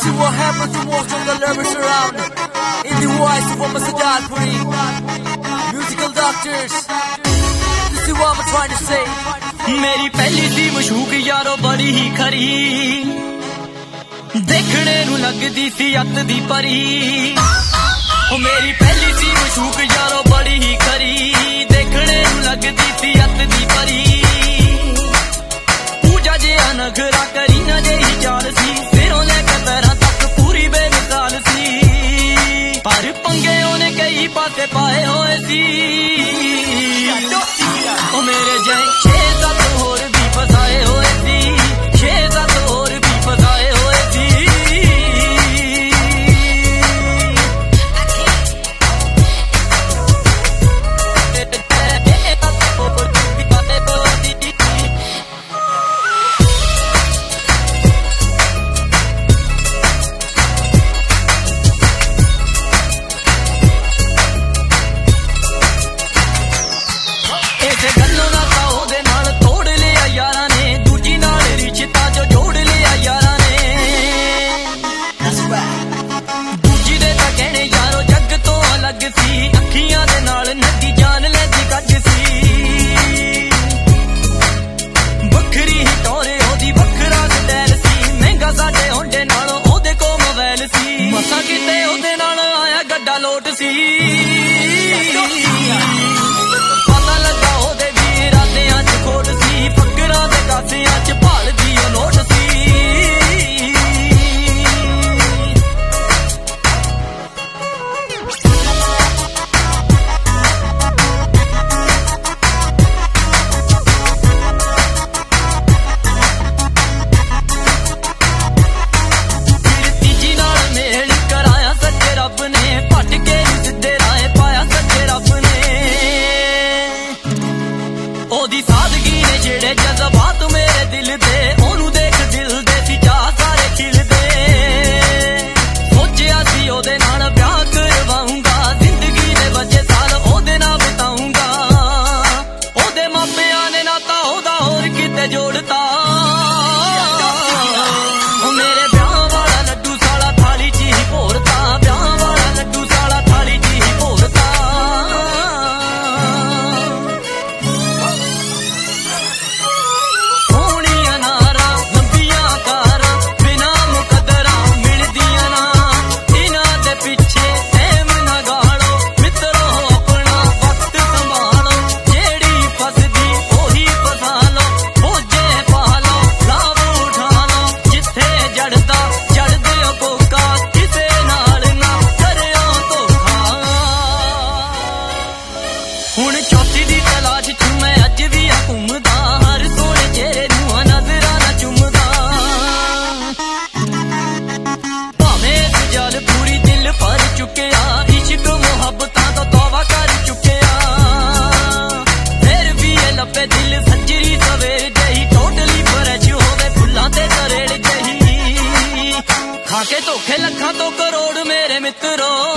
see what happens to most of the lyrics around. In the voice of Masajal Puri, musical doctors. You see what I'm trying to say? मेरी पहली सी मशूक यारो बड़ी ही खरी, देखने नू लगदी सी अत दी परी। ओ मेरी पहली सी मशूक यारो बड़ी ही खरी, देखने नू लगदी सी अत दी परी। पूजा जिहा नखरा करी ना जेही चाल सी, सिरों लेके पैरां तक पूरी बेमिसाल सी। पर पंगे ओने कई पासे पाए होए सी, ओ मेरे जय 6-7 होर भी फसाए होए सी, 6-7 होर भी फसाए होए सी। मसा किते ओदे नाल आया गड्डा लोट सी, पता लगा ओदे भी रातें च खोट सी, फकरां दे गासियां च भालदी ओ नोट सी। ओदी सादगी ने छेड़े जज्बात मेरे दिल दे, ओनू देख दिल दे सी चाह सारे खिलदे। सोचिया सी ओदे नाल ब्याह करवाऊंगा, जिंदगी दे बचे साल ओदे नाल बिताऊंगा। ओदे मापियां ने नाता ओदा होर किते जोड़ता, ओ मेरे ब्याह वाला लड्डू साला थाली च ही भोरता, ब्याह वाला लड्डू साला थाली च ही भोरता। हुण चौथी दी तलाश च मैं अज भी आ घूमदा, हर सोहणे चेहरे नूं नजरां नाल चुमदा। भावें इस जल पूरी दिल भर चुकिया, इश्क मुहब्बतां तो तौबा कर चुकिया। फिर भी ये लब्बे दिल सजरी सवेर जही, टोटली फ्रैश होवे फुल्लां ते तरेड़ जही। खा के धोखे लखां तो करोड़ मेरे मित्रों,